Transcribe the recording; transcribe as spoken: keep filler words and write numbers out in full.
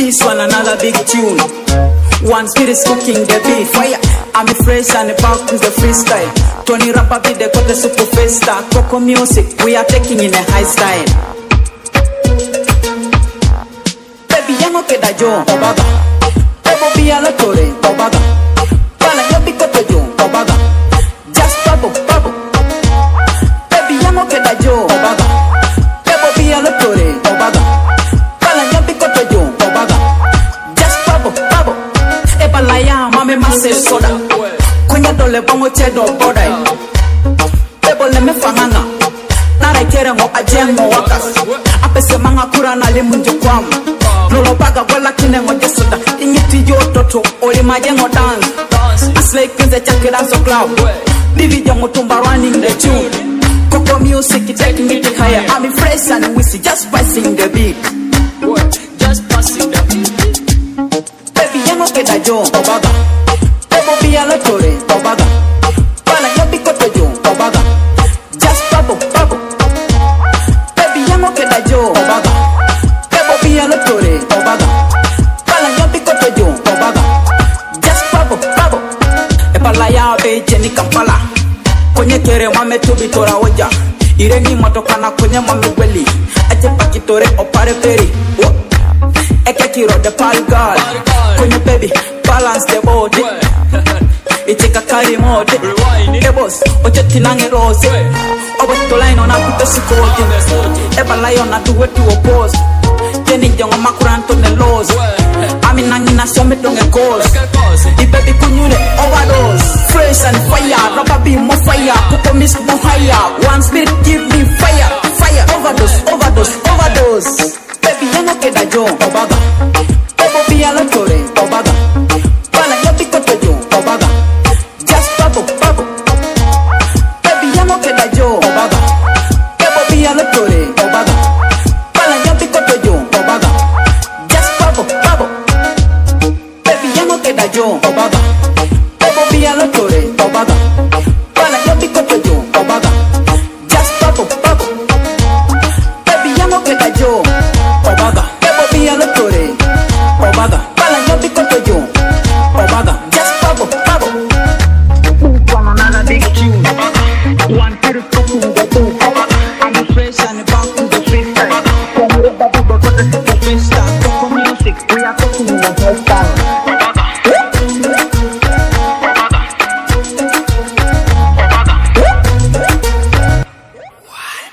this one another big tune. One spirit is cooking the beat. Fire. I'm fresh and back with the freestyle. Tony Rapper beat the got the super festa. Coco music, we are taking in a high style. Baby, ya no queda yo, obaga. Ebo via la torre, obaga. Para yo pico te yo, obaga. Just bubble, bubble. Baby, ya no queda yo, obaga. Ebo via la torre, obaga. Para yo pico te yo, obaga. Just bubble, bubble. Eba la ya, mame mase soda. Kunya dole bongo chedo boda. Ebo le me fanganga. Nara kere mo ajengo wakas. Apese manga kura na limunju kwamu. Lolo baga wala kine ngo jesuda. Inyiti yo toto oli majengo dance. Aslay kinze chake dance club. Bivi jongo tumba running the tune. Coco music taking it higher. I'm fresh and we see just passing the beat. Just passing the beat. Baby yango keda jo obaga. Ebo via la torre obaga. Para yo pico te yo obaga. Just bubble bubble. Baby yango keda jo obaga. Ebo via la torre obaga. Para yo pico te yo obaga. Just bubble bubble. Eba la ya be jeni Kampala. Kwenye kere mame tubi tora oja. Irengi motokana kwenye mame kweli. Ache pakitore opare peri. Eke kiro the party girl. Kwenye baby balance the body. Ichika kari mode. The boss oche tinange rose. Obo tolaino na pito sikoti. Eba layo na duwe tu oppose. Teni jongo makuranto ne laws. Ami nangi na shome donge cause. The baby kunyule overdose. Fresh and fire, rubber beam more fire. Kuko miss more higher. One spirit give me